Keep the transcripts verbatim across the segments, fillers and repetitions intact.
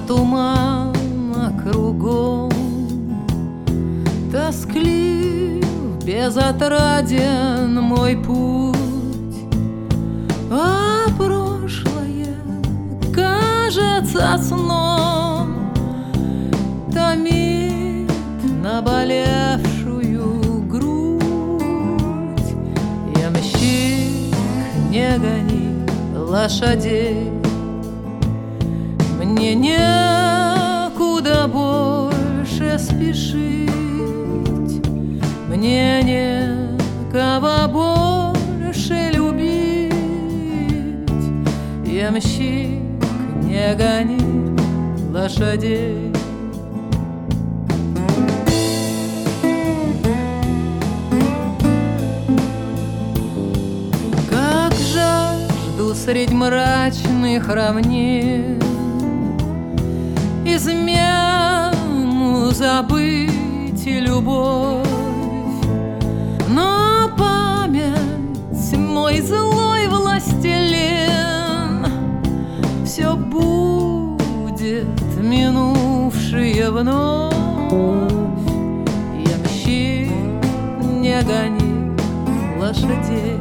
тумана кругом, тосклив, безотраден мой путь, а прошлое кажется сном, томит наболевшую грудь. Ямщик, не гони лошадей, мне некуда больше спешить, мне некого больше любить. Ямщик, не гони лошадей. Как жажду средь мрачных равнин измену забыть и любовь, но память мой злой властелин все будет минувшие вновь. Ямщик, не гони лошадей,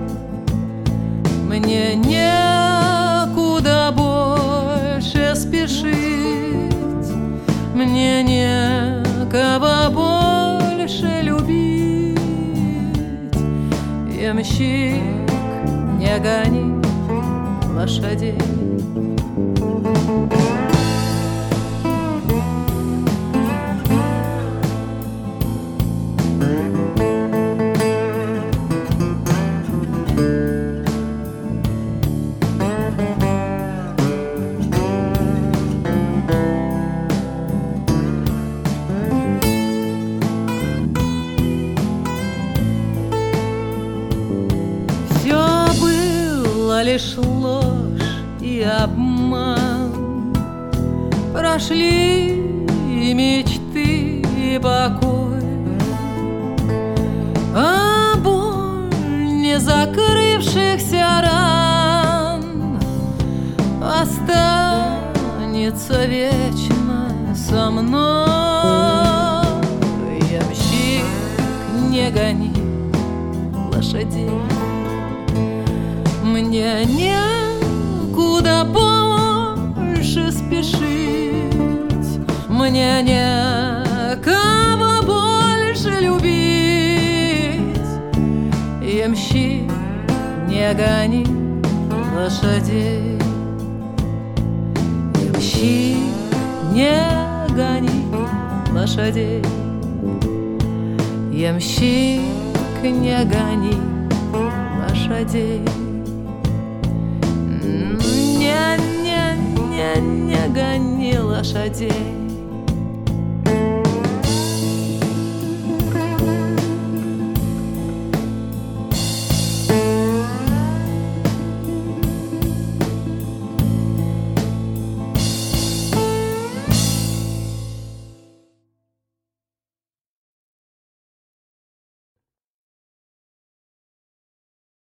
мне некуда больше спешить, мне некого больше любить. Ямщик, не гони лошадей. Лишь ложь и обман, прошли и мечты, и покой, а боль не закрывшихся ран останется вечно со мной. Ямщик, не гони лошадей, мне некуда больше спешить, мне некого больше любить. Ямщик, не гони лошадей. Ямщик, не гони лошадей. Ямщик, не гони лошадей. Не, не, не, не гони лошадей.